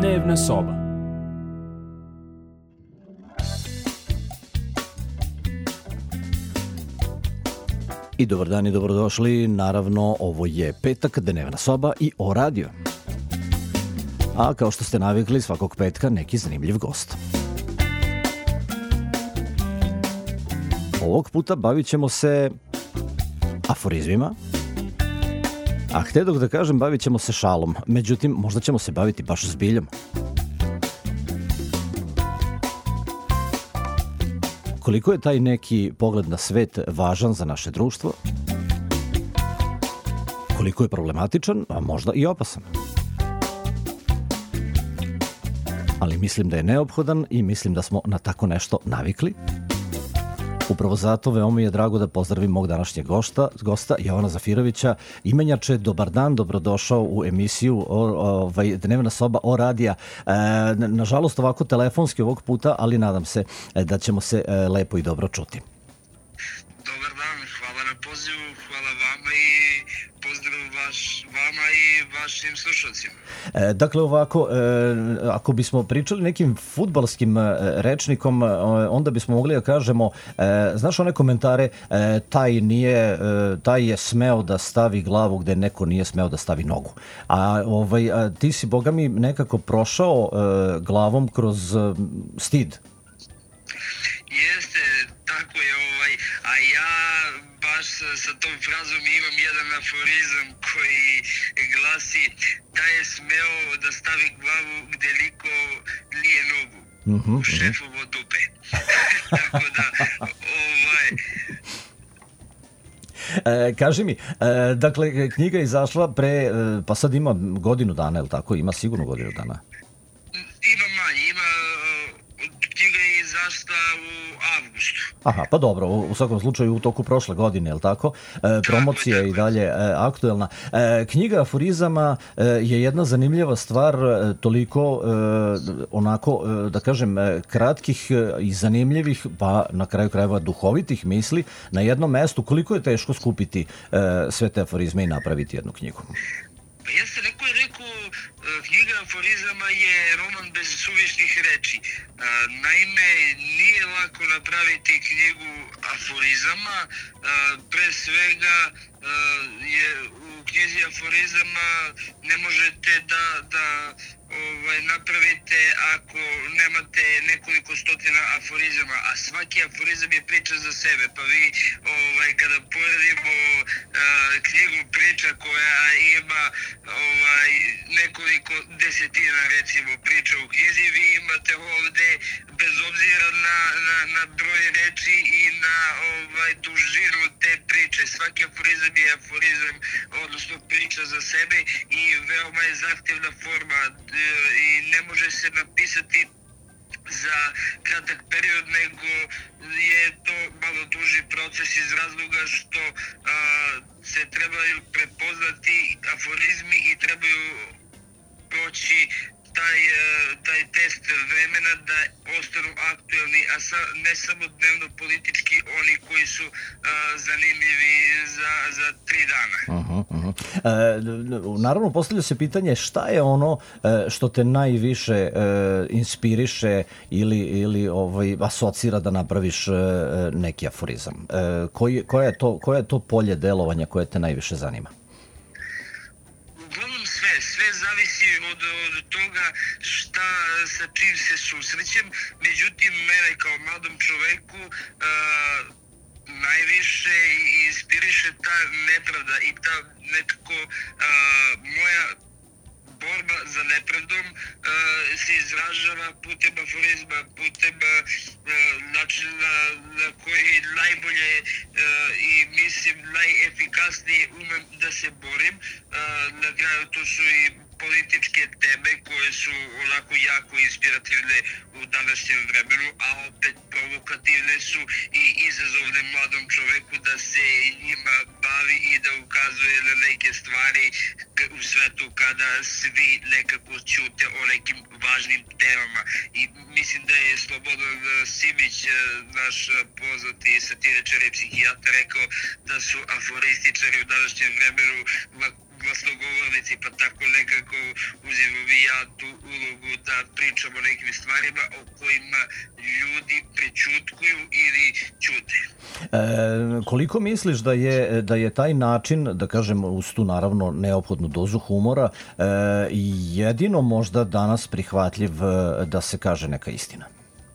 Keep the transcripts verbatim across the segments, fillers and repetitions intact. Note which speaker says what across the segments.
Speaker 1: Dnevna soba. I dobar dan i dobrodošli. Naravno, ovo je petak, Dnevna soba i O radio. A kao što ste navikli, svakog petka neki zanimljiv gost. Ovog puta bavit ćemo se aforizmima, a htedog da kažem bavit ćemo se šalom. Međutim, možda ćemo se baviti baš zbiljom. Koliko je taj neki pogled na svet važan za naše društvo? Koliko je problematičan, a možda i opasan? Ali mislim da je neophodan i mislim da smo na tako nešto navikli. Upravo zato veoma mi je drago da pozdravim mog današnjeg gosta, gosta Jovana Zafirovića. Imenjače, dobar dan, dobrodošao u emisiju o, ovaj, Dnevna soba O radija. E, nažalost, ovako telefonski ovog puta, ali nadam se da ćemo se e, lepo i dobro čuti.
Speaker 2: Dobar dan, hvala na pozivu, hvala vama i pozdrav vaš, vama i vašim slušalcima.
Speaker 1: E, dakle, ovako, e, ako bismo pričali nekim fudbalskim e, rečnikom, e, onda bismo mogli da kažemo, e, znaš one komentare, e, taj nije, e, taj je smeo da stavi glavu gde neko nije smeo da stavi nogu. A, ovaj, a ti si, boga mi, nekako prošao e, glavom kroz e, stid.
Speaker 2: Jeste, tako je, ovaj, a ja baš sa, sa tom frazom imam jedan aforizam koji glasi: da je smeo da stavi glavu gde liko lije nogu,
Speaker 1: Mm-hmm,
Speaker 2: u šefovo dupe. Tako da, ovaj...
Speaker 1: E, kaži mi, e, dakle, knjiga je izašla pre, e, pa sad ima godinu dana, je li tako? Ima sigurno godinu dana.
Speaker 2: Ima manje, ima, knjiga je izašla u avgustu.
Speaker 1: Aha, pa dobro, u, u svakom slučaju u toku prošle godine, je li tako? E, promocija je i dalje e, aktuelna. E, knjiga aforizama e, je jedna zanimljiva stvar, e, toliko e, onako, e, da kažem, e, kratkih e, i zanimljivih, pa na kraju krajeva duhovitih misli na jednom mestu. Koliko je teško skupiti e, sve te aforizme i napraviti jednu knjigu?
Speaker 2: Pa jeste, neko je rekao, knjiga aforizama je roman bez suvišnih reči. Naime, nije lako napraviti knjigu aforizama. Pre svega je u knjizi aforizama ne možete da, da ovaj, napravite ako nemate nekoliko stotina aforizama, a svaki aforizam je priča za sebe. Pa vi, ovaj, kada poredimo uh, knjigu priča koja ima ovaj, nekoliko desetina, recimo, priča u knjizi, vi imate ovde, bez obzira na, na, na broj reči i na ovaj, dužinu te priče. Svaki aforizam je aforizam, odnosno priča za sebe i veoma je zahtevna forma i ne može se napisati za kratak period, nego je to malo duži proces iz razloga što a, se trebaju prepoznati aforizmi i trebaju proći taj, taj test vremena da ostanu aktuelni, a sa, ne samo dnevno politički, oni koji su a, zanimljivi za, za tri dana.
Speaker 1: Uh-huh, uh-huh. E, naravno, postavlja se pitanje šta je ono e, što te najviše e, inspiriše ili, ili ovaj, asocira da napraviš e, neki aforizam. E, koji, koja, je to, koja je to polje delovanja koje te najviše zanima?
Speaker 2: Uglavnom sve, sve zavisi od, od toga šta, sa čim se susrećem. Međutim, mene kao mladom čoveku uh, najviše inspiriše ta nepravda i ta nekako uh, moja borba za nepravdom uh, se izražava putem aforizma, putem uh, načina na koji najbolje uh, i mislim najefikasnije umem da se borim. Uh, na kraju to su i političke teme koje su onako jako inspirativne u današnjem vremenu, a opet provokativne su i izazovne mladom čoveku da se njima bavi i da ukazuje na neke stvari u svetu kada svi nekako ćute o nekim važnim temama. I mislim da je Slobodan Simić, naš poznati satiričar i psihijatar, rekao da su aforističari u današnjem vremenu glasnogovornici, pa tako nekako uzimam i ja ja tu ulogu da pričam o nekim stvarima o kojima ljudi prećutkuju ili ćute.
Speaker 1: E, koliko misliš da je, da je taj način, da kažem, uz tu naravno neophodnu dozu humora, e, jedino možda danas prihvatljiv da se kaže neka istina?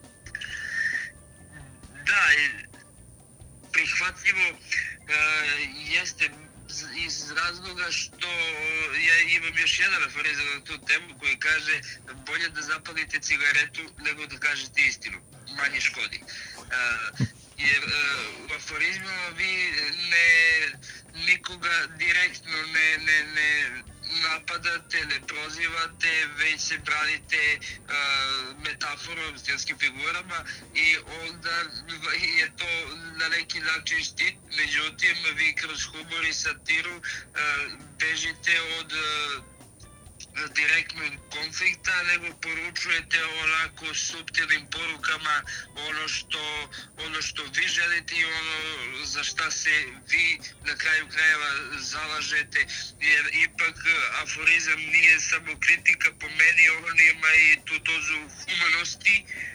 Speaker 2: Da, prihvatljivo e, jeste iz razloga što ja imam još jedan aforizam na tu temu koji kaže bolje da zapalite cigaretu nego da kažete istinu, manje škodi. Uh, jer uh, u aforizmima vi ne, nikoga direktno ne, ne, ne napadate, ne prozivate, već se branite uh, metaforom, stilskim figurama i onda je to na neki način štit. Međutim, vi kroz humor i satiru uh, bežite od uh, direktnog konflikta, nego poručujete onako suptilnim porukama ono što, ono što vi želite i ono za šta se vi na kraju krajeva zalažete, jer ipak aforizam nije samo kritika, po meni on ima i tu dozu humanosti,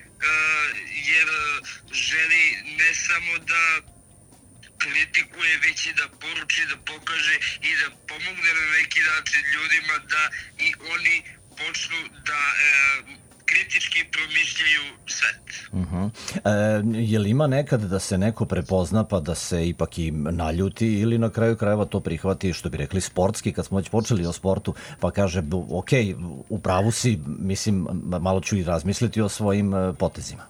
Speaker 2: jer želi ne samo da kritikuje, već i da poruči, da pokaže i da pomogne na neki način ljudima da i oni počnu da e, kritički promišljaju svet.
Speaker 1: Uh-huh. E, je li ima nekad da se neko prepozna pa da se ipak i naljuti ili na kraju krajeva to prihvati, što bi rekli, sportski, kad smo već počeli o sportu, pa kaže, ok, u pravu si, mislim, malo ću i razmisliti o svojim potezima?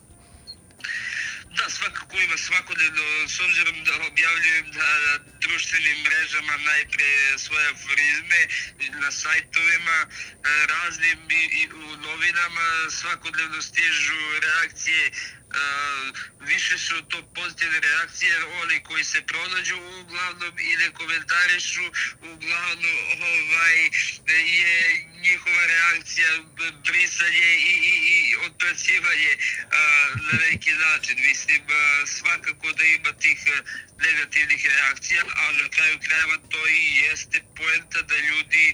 Speaker 2: Da, svakako ima svakodnevno, s obzirom da objavljujem na društvenim mrežama najpre svoje aforizme, na sajtovima raznim i u novinama svakodnevno stižu reakcije. Uh, više su to pozitivne reakcije, oni koji se pronađu uglavnom i ne komentarišu, uglavnom ovaj, je njihova reakcija brisanje i, i, i odbacivanje uh, na neki način. Mislim, uh, svakako da ima tih negativnih reakcija, a na kraju krajeva to i jeste poenta da ljudi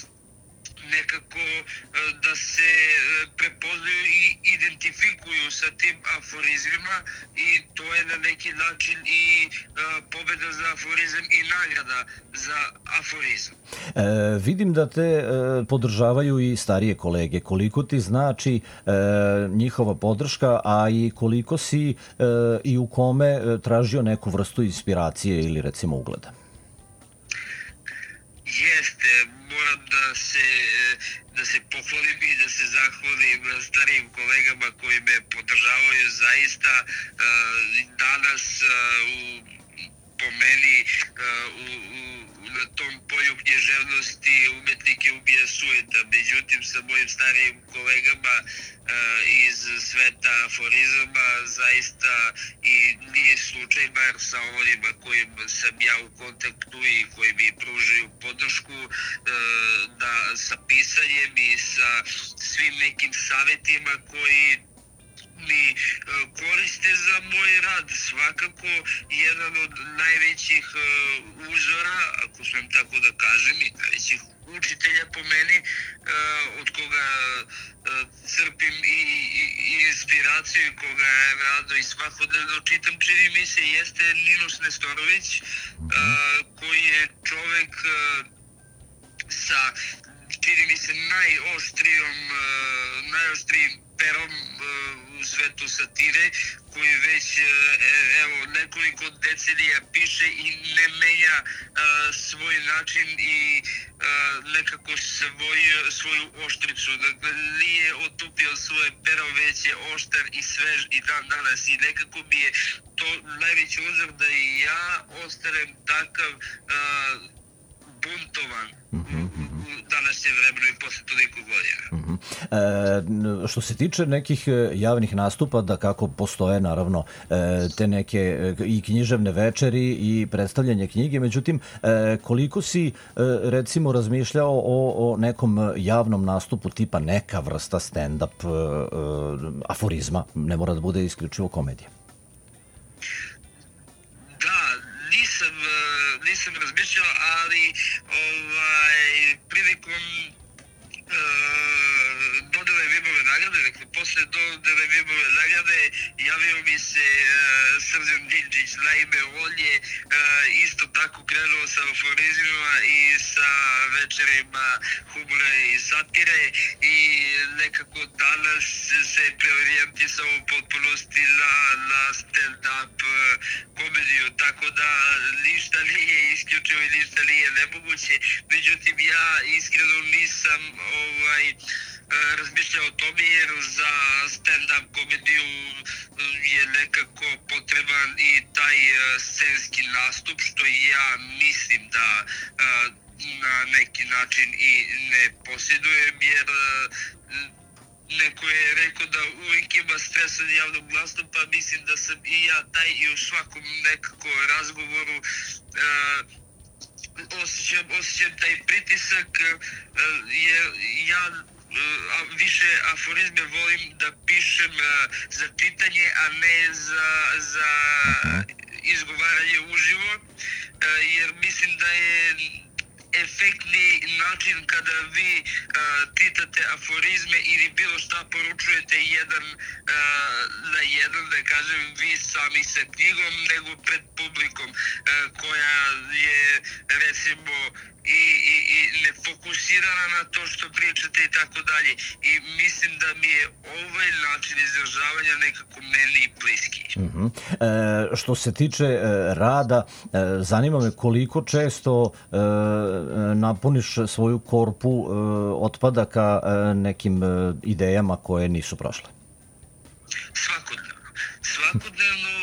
Speaker 2: nekako da se prepoznaju i identifikuju sa tim aforizmima i to je na neki način i pobeda za aforizam i nagrada za aforizam.
Speaker 1: E, vidim da te e, podržavaju i starije kolege. Koliko ti znači e, njihova podrška, a i koliko si e, i u kome tražio neku vrstu inspiracije ili recimo ugleda?
Speaker 2: Jeste, moram da se, da se pohvalim i da se zahvalim starijim kolegama koji me podržavaju zaista danas u, po meni u, u, na tom polju književnosti umetnike ubija sujeta. Međutim, sa mojim starijim kolegama iz sveta aforizama zaista i nije slučaj, bar sa onima kojim sam ja u kontaktu i koji mi pružaju podršku da sa pisanjem i sa svim nekim savjetima koji mi koriste za moj rad. Svakako jedan od najvećih uzora, ako sam tako da kažem, i najvećih učitelja po meni, od koga crpim i, i, i inspiraciju, koga rado i svakodnevno čitam, čini mi se, jeste Ninus Nestorović, koji je čovek sa, čini mi se, najoštrijom, najoštrijim perom u svetu satire, koji već evo nekoliko decenija piše i ne menja svoj način i nekako svoj, svoju oštricu. Dakle, nije otupio svoje pero, već je oštar i svež i dan danas i nekako mi je to najveći uzor da i ja ostanem takav buntovan u današnje vremenu i posle toliko godina.
Speaker 1: Uh-huh. E, što se tiče nekih javnih nastupa, da kako postoje naravno te neke i književne večeri i predstavljanje knjige, međutim, koliko si recimo razmišljao o, o nekom javnom nastupu tipa neka vrsta stand-up aforizma, ne mora da bude isključivo komedija?
Speaker 2: Nisam, nisam razmišljao, ali ovaj, prilikom uh, posle dodele Vibove nagrade javio mi se uh, Srđan Đinđić, naime on je uh, isto tako krenuo sa aforizmima i sa večerima humora i satire i nekako danas se preorijentisao u potpunosti na, na stand-up uh, komediju, tako da ništa nije isključivo i ništa nije nemoguće. Međutim, ja iskreno nisam ovaj, razmišljao o tome jer za stand-up komediju je nekako potreban i taj scenski nastup, što ja mislim da na neki način i ne posjedujem, jer neko je rekao da uvijek ima stres od javnog nastupa, mislim da sam i ja taj i u svakom nekako razgovoru osjećam, osjećam taj pritisak, jer ja više aforizme volim da pišem za čitanje, a ne za, za izgovaranje uživo, jer mislim da je efektni način kada vi uh, čitate aforizme ili bilo šta poručujete jedan uh, na jedan, da kažem, vi sami sa knjigom, nego pred publikom uh, koja je recimo i, i, i ne fokusirana na to što pričate i tako dalje. I mislim da mi je ovaj način izražavanja nekako meni bliski.
Speaker 1: Uh-huh. E, što se tiče e, rada, e, zanima me koliko često e, napuniš svoju korpu e, otpadaka e, nekim e, idejama koje nisu prošle?
Speaker 2: Svakodnevno. Svakodnevno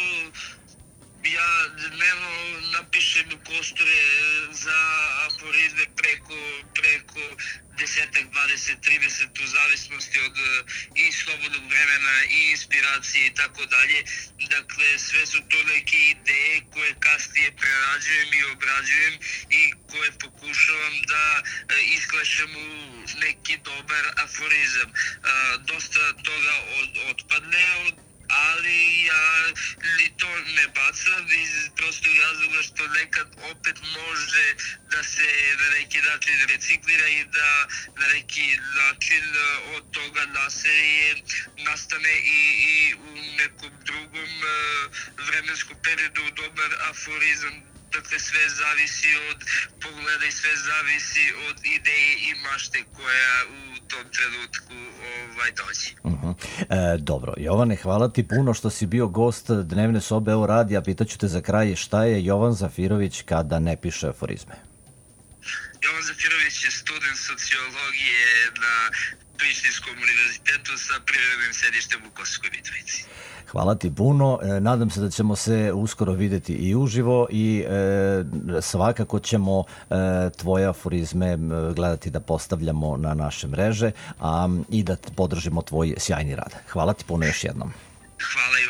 Speaker 2: ja dnevno napišem kosture za aforizme preko, preko desetak, dvadeset, trideset u zavisnosti od i slobodnog vremena i inspiracije i tako dalje. Dakle, sve su to neke ideje koje kasnije prerađujem i obrađujem i koje pokušavam da isklešem u neki dobar aforizam. Dosta toga od, otpadne, ali ja li to ne bacam iz prostog razloga što nekad opet može da se na neki način reciklira i da na neki način od toga naselje nastane i, i u nekom drugom vremenskom periodu dobar aforizam. Dakle, sve zavisi od pogleda i sve zavisi od ideje i mašte koja u tom trenutku ovaj, dođe.
Speaker 1: Uh-huh. E, dobro, Jovane, hvala ti puno što si bio gost Dnevne sobe Evo radija. Pitaću te za kraj, šta je Jovan Zafirović kada ne piše aforizme?
Speaker 2: Jovan Zafirović je student sociologije na Prištinskom univerzitetu sa privremenim sedištem u Kosovskoj Mitrovici.
Speaker 1: Hvala ti puno, e, nadam se da ćemo se uskoro videti i uživo i e, svakako ćemo e, tvoje aforizme gledati da postavljamo na naše mreže, a i da podržimo tvoj sjajni rad. Hvala ti puno još jednom.
Speaker 2: Hvala i